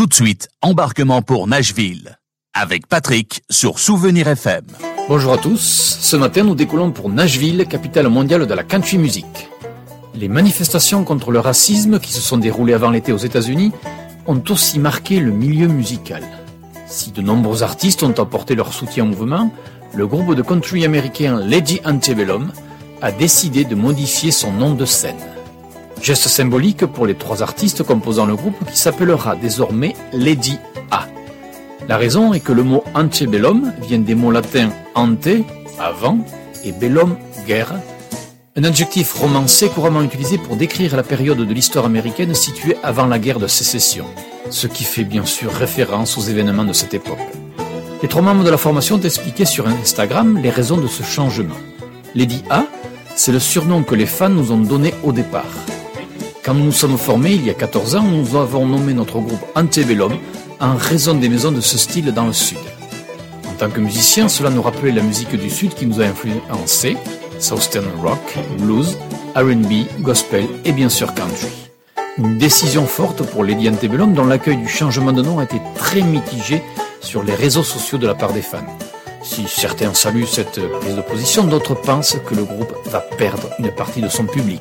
Tout de suite, embarquement pour Nashville, avec Patrick sur Souvenir FM. Bonjour à tous, ce matin nous décollons pour Nashville, capitale mondiale de la country music. Les manifestations contre le racisme qui se sont déroulées avant l'été aux États-Unis ont aussi marqué le milieu musical. Si de nombreux artistes ont apporté leur soutien au mouvement, le groupe de country américain Lady Antebellum a décidé de modifier son nom de scène. Geste symbolique pour les 3 artistes composant le groupe qui s'appellera désormais Lady A. La raison est que le mot antebellum vient des mots latins ante, avant, et bellum, guerre, un adjectif romancé couramment utilisé pour décrire la période de l'histoire américaine située avant la guerre de sécession, ce qui fait bien sûr référence aux événements de cette époque. Les 3 membres de la formation ont expliqué sur Instagram les raisons de ce changement. Lady A, c'est le surnom que les fans nous ont donné au départ. Quand nous nous sommes formés il y a 14 ans, nous avons nommé notre groupe Antebellum en raison des maisons de ce style dans le Sud. En tant que musicien, cela nous rappelait la musique du Sud qui nous a influencés, Southern Rock, Blues, R&B, Gospel et bien sûr Country. Une décision forte pour Lady Antebellum dont l'accueil du changement de nom a été très mitigé sur les réseaux sociaux de la part des fans. Si certains saluent cette prise de position, d'autres pensent que le groupe va perdre une partie de son public.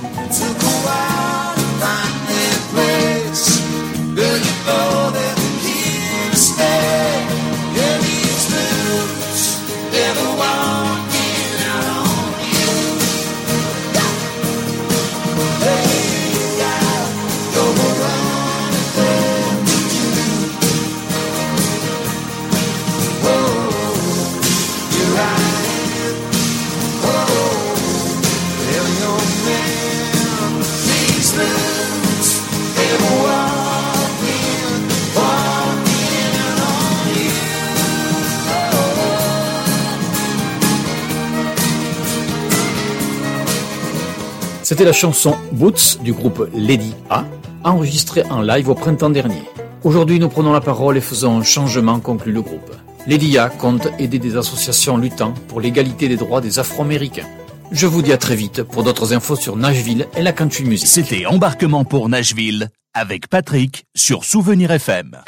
C'était la chanson Boots du groupe Lady A, enregistrée en live au printemps dernier. Aujourd'hui, nous prenons la parole et faisons un changement, conclut le groupe. Lady A compte aider des associations luttant pour l'égalité des droits des Afro-Américains. Je vous dis à très vite pour d'autres infos sur Nashville et la country music. C'était Embarquement pour Nashville, avec Patrick sur Souvenir FM.